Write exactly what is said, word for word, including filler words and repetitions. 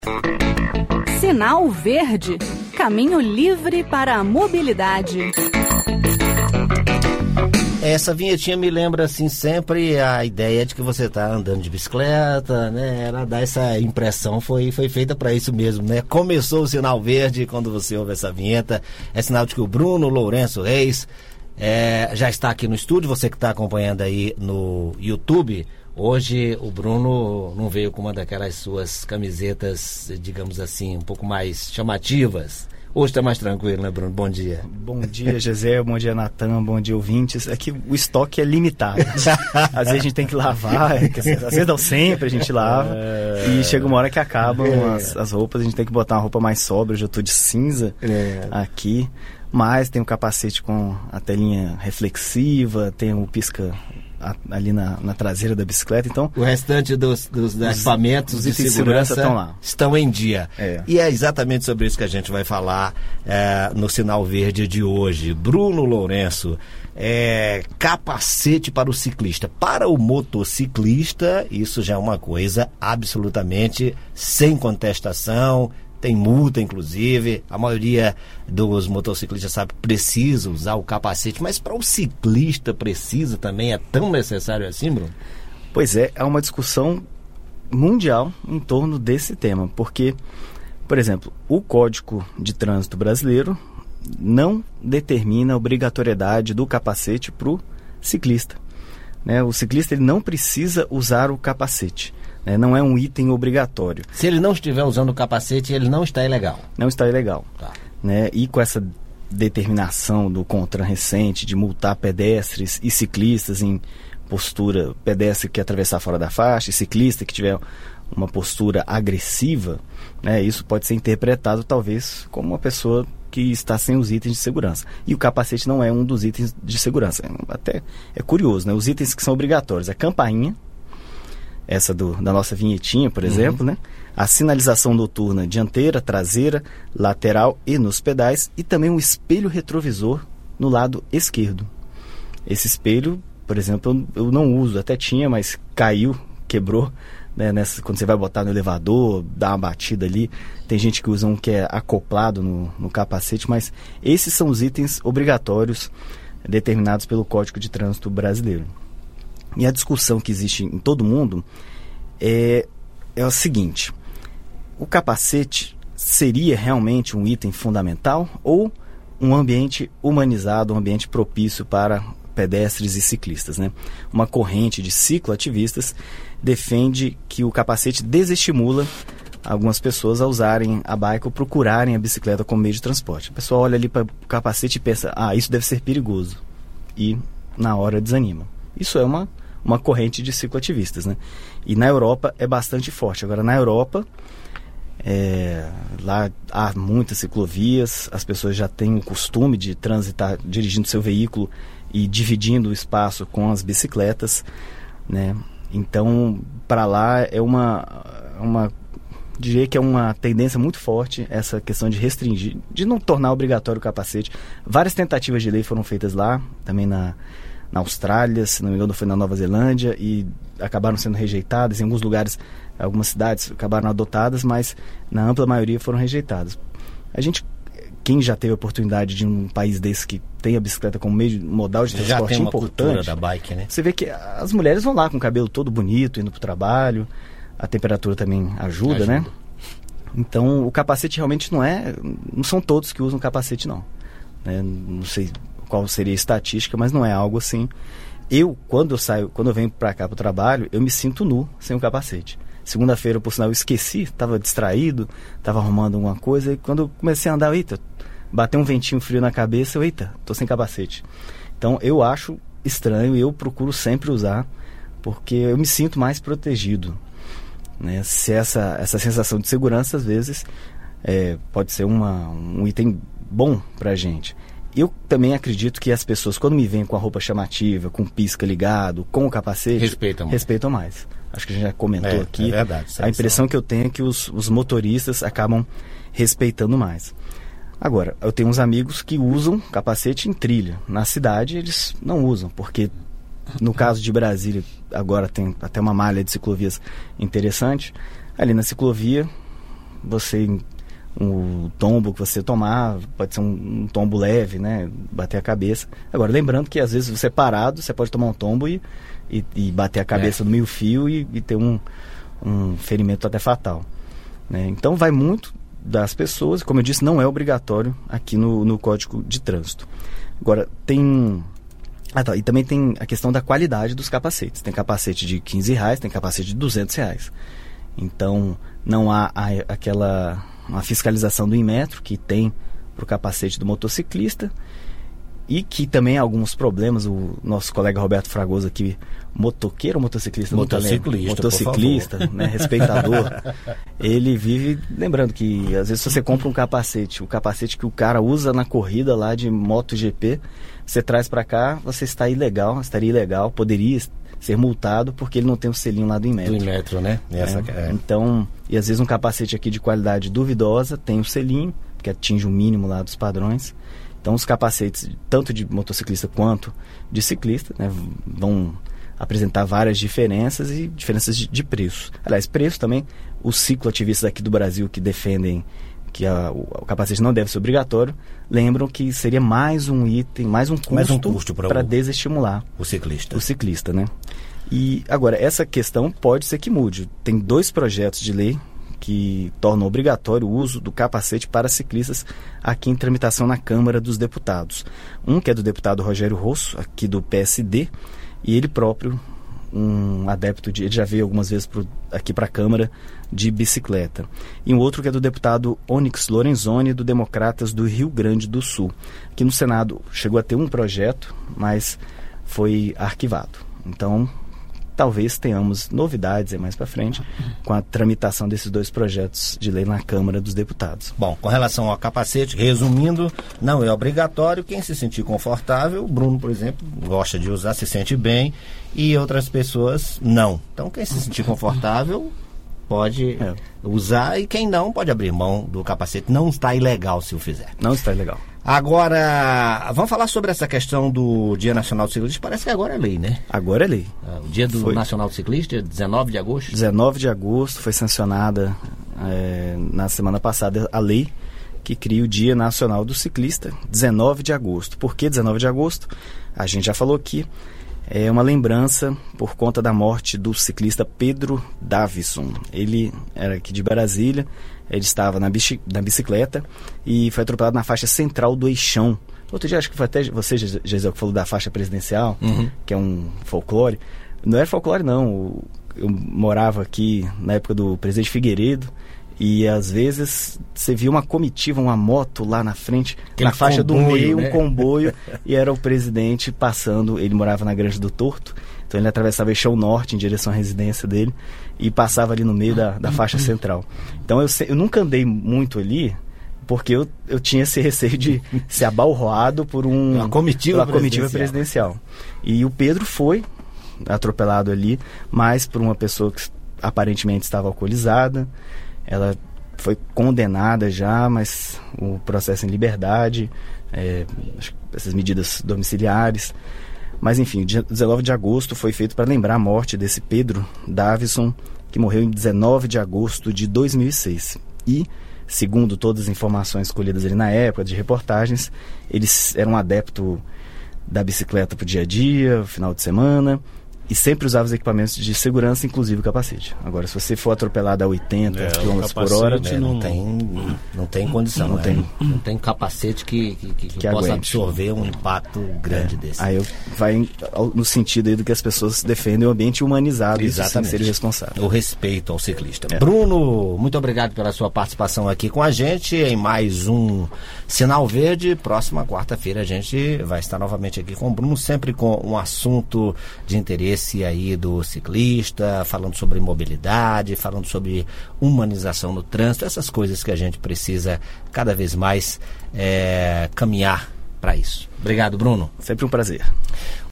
Sinal Verde, caminho livre para a mobilidade. Essa vinhetinha me lembra, assim, sempre a ideia de que você está andando de bicicleta, né? Ela dá essa impressão, foi, foi feita para isso mesmo, né? Começou o Sinal Verde quando você ouve essa vinheta. É sinal de que o Bruno Lourenço Reis é, já está aqui no estúdio. Você que está acompanhando aí no YouTube, hoje o Bruno não veio com uma daquelas suas camisetas, digamos assim, um pouco mais chamativas. Hoje está mais tranquilo, né, Bruno? Bom dia. Bom dia, Gisele. Bom dia, Natan. Bom dia, ouvintes. Aqui o estoque é limitado. Às vezes a gente tem que lavar, às vezes não sempre a gente lava. É... E chega uma hora que acabam é... as, as roupas, a gente tem que botar uma roupa mais sóbria. Hoje eu estou de cinza é... aqui. Mas tem o capacete com a telinha reflexiva, tem o pisca ali na, na traseira da bicicleta, então... O restante dos, dos os, equipamentos os de segurança, segurança estão lá. Estão em dia. É. E é exatamente sobre isso que a gente vai falar é, no Sinal Verde de hoje. Bruno Lourenço, é, capacete para o ciclista. Para o motociclista, isso já é uma coisa absolutamente sem contestação. Tem multa, inclusive. A maioria dos motociclistas sabe que precisa usar o capacete, mas para o ciclista precisa também? É tão necessário assim, Bruno? Pois é, há uma discussão mundial em torno desse tema, porque, por exemplo, o Código de Trânsito Brasileiro não determina a obrigatoriedade do capacete para o ciclista, né? O ciclista ele não precisa usar o capacete. É, não é um item obrigatório. Se ele não estiver usando o capacete, ele não está ilegal. Não está ilegal. Tá. Né? E com essa determinação do CONTRAN recente de multar pedestres e ciclistas em postura, pedestre que atravessar fora da faixa, e ciclista que tiver uma postura agressiva, né? Isso pode ser interpretado talvez como uma pessoa que está sem os itens de segurança. E o capacete não é um dos itens de segurança. Até é curioso, né? Os itens que são obrigatórios é a campainha, essa do, da nossa vinhetinha, por exemplo, uhum. né? A sinalização noturna dianteira, traseira, lateral e nos pedais, e também um espelho retrovisor no lado esquerdo. Esse espelho, por exemplo, eu, eu não uso, até tinha, mas caiu, quebrou, né? Nessa, quando você vai botar no elevador, dá uma batida ali. Tem gente que usa um que é acoplado no, no capacete, mas esses são os itens obrigatórios determinados pelo Código de Trânsito Brasileiro. E a discussão que existe em todo mundo é, é o seguinte: o capacete seria realmente um item fundamental ou um ambiente humanizado, um ambiente propício para pedestres e ciclistas, né? Uma corrente de cicloativistas defende que o capacete desestimula algumas pessoas a usarem a bike ou procurarem a bicicleta como meio de transporte. A pessoa olha ali para o capacete e pensa, ah, isso deve ser perigoso. E na hora desanima. Isso é uma, uma corrente de cicloativistas, né? E na Europa é bastante forte. Agora, na Europa, é, lá há muitas ciclovias, as pessoas já têm o costume de transitar dirigindo seu veículo e dividindo o espaço com as bicicletas, né? Então, para lá é uma, uma... diria que é uma tendência muito forte essa questão de restringir, de não tornar obrigatório o capacete. Várias tentativas de lei foram feitas lá, também na... na Austrália, se não me engano foi na Nova Zelândia, e acabaram sendo rejeitadas. Em alguns lugares, algumas cidades acabaram adotadas, mas na ampla maioria foram rejeitadas. A gente, quem já teve a oportunidade de um país desse que tem a bicicleta como meio modal de transporte já tem uma importante, cultura da bike, né? Você vê que as mulheres vão lá com o cabelo todo bonito, indo para o trabalho, a temperatura também ajuda, ajuda, né? Então o capacete realmente não é, não são todos que usam capacete não, né? Não sei qual seria a estatística, mas não é algo assim. Eu, quando eu saio, quando eu venho para cá para o trabalho, eu me sinto nu, sem o capacete. Segunda-feira, por sinal, eu esqueci, estava distraído, estava arrumando alguma coisa, e quando eu comecei a andar, eita, bateu um ventinho frio na cabeça, eu, eita, tô sem capacete. Então, eu acho estranho e eu procuro sempre usar, porque eu me sinto mais protegido, né? Se essa, essa sensação de segurança, às vezes, é, pode ser uma, um item bom para a gente. Eu também acredito que as pessoas, quando me veem com a roupa chamativa, com o pisca ligado, com o capacete, respeitam mais. Respeitam mais. Acho que a gente já comentou é, aqui. É verdade. A impressão que eu tenho é que os, os motoristas acabam respeitando mais. Agora, eu tenho uns amigos que usam capacete em trilha. Na cidade, eles não usam, porque no caso de Brasília, agora tem até uma malha de ciclovias interessante. Ali na ciclovia, você um tombo que você tomar, pode ser um, um tombo leve, né? Bater a cabeça. Agora, lembrando que às vezes você parado, você pode tomar um tombo e, e, e bater a cabeça é. no meio fio e, e ter um, um ferimento até fatal, né? Então vai muito das pessoas, como eu disse, não é obrigatório aqui no, no Código de Trânsito. Agora, tem... Ah, tá, e também tem a questão da qualidade dos capacetes. Tem capacete de quinze reais, tem capacete de duzentos reais. Então, não há a, aquela uma fiscalização do Inmetro que tem para o capacete do motociclista, e que também há alguns problemas. O nosso colega Roberto Fragoso aqui, motoqueiro ou motociclista? Motociclista, motociclista, né, respeitador. Ele vive lembrando que às vezes você compra um capacete, o capacete que o cara usa na corrida lá de MotoGP, você traz para cá, você está ilegal, estaria ilegal, poderia ser multado porque ele não tem o selinho lá do Inmetro. Do Inmetro, né? Essa é. É. Então, e às vezes um capacete aqui de qualidade duvidosa tem o selinho, que atinge o mínimo lá dos padrões. Então, os capacetes, tanto de motociclista quanto de ciclista, né, vão apresentar várias diferenças e diferenças de, de preço. Aliás, preço também, os cicloativistas aqui do Brasil que defendem que a, o, o capacete não deve ser obrigatório, lembram que seria mais um item, mais um custo, mais um custo para desestimular o ciclista. O ciclista, né? E agora, essa questão pode ser que mude. Tem dois projetos de lei que tornam obrigatório o uso do capacete para ciclistas aqui em tramitação na Câmara dos Deputados. Um que é do deputado Rogério Rosso, aqui do P S D, e ele próprio, um adepto de... ele já veio algumas vezes pro, aqui para a Câmara de bicicleta. E um outro que é do deputado Onyx Lorenzoni, do Democratas do Rio Grande do Sul. Aqui no Senado chegou a ter um projeto, mas foi arquivado. Então, talvez tenhamos novidades aí mais para frente com a tramitação desses dois projetos de lei na Câmara dos Deputados. Bom, com relação ao capacete, resumindo, não é obrigatório. Quem se sentir confortável, o Bruno, por exemplo, gosta de usar, se sente bem, e outras pessoas não. Então, quem se sentir confortável pode é. usar, e quem não pode abrir mão do capacete. Não está ilegal se o fizer. Não está ilegal. Agora, vamos falar sobre essa questão do Dia Nacional do Ciclista. Parece que agora é lei, né? Agora é lei. O Dia do foi. Nacional do Ciclista, dezenove de agosto? dezenove de agosto foi sancionada é, na semana passada a lei que cria o Dia Nacional do Ciclista, dezenove de agosto. Por que dezenove de agosto? A gente já falou aqui. É uma lembrança por conta da morte do ciclista Pedro Davison. Ele era aqui de Brasília, ele estava na, bici, na bicicleta e foi atropelado na faixa central do Eixão. Outro dia, acho que foi até você, Gisele, que falou da faixa presidencial, uhum. que é um folclore. Não era folclore, não. Eu morava aqui na época do presidente Figueiredo, e às vezes você via uma comitiva, uma moto lá na frente, aquele na faixa comboio, do meio, né? um comboio, e era o presidente passando. Ele morava na Granja do Torto, então ele atravessava o Eixão Norte em direção à residência dele e passava ali no meio da, da faixa central. Então eu, eu nunca andei muito ali, porque eu, eu tinha esse receio de ser abalroado por um, uma comitiva, uma comitiva presidencial. E o Pedro foi atropelado ali, mas por uma pessoa que aparentemente estava alcoolizada. Ela foi condenada já, mas o processo em liberdade, é, essas medidas domiciliares. Mas enfim, dia dezenove de agosto foi feito para lembrar a morte desse Pedro Davison, que morreu em dezenove de agosto de dois mil e seis. E, segundo todas as informações colhidas ali na época, de reportagens, ele era um adepto da bicicleta para o dia a dia, final de semana, e sempre usava os equipamentos de segurança, inclusive o capacete. Agora, se você for atropelado a oitenta quilômetros por hora... É, não, não, tem, não tem condição. Não, né? tem, não tem capacete que, que, que, que possa absorver um impacto grande é. desse. Aí eu, vai no sentido aí do que as pessoas defendem, o ambiente humanizado. Exatamente. Isso ser responsável. O respeito ao ciclista. É. Bruno, muito obrigado pela sua participação aqui com a gente em mais um Sinal Verde. Próxima quarta-feira a gente vai estar novamente aqui com o Bruno, sempre com um assunto de interesse aí do ciclista, falando sobre mobilidade, falando sobre humanização no trânsito, essas coisas que a gente precisa cada vez mais é, caminhar para isso. Obrigado, Bruno. Sempre um prazer.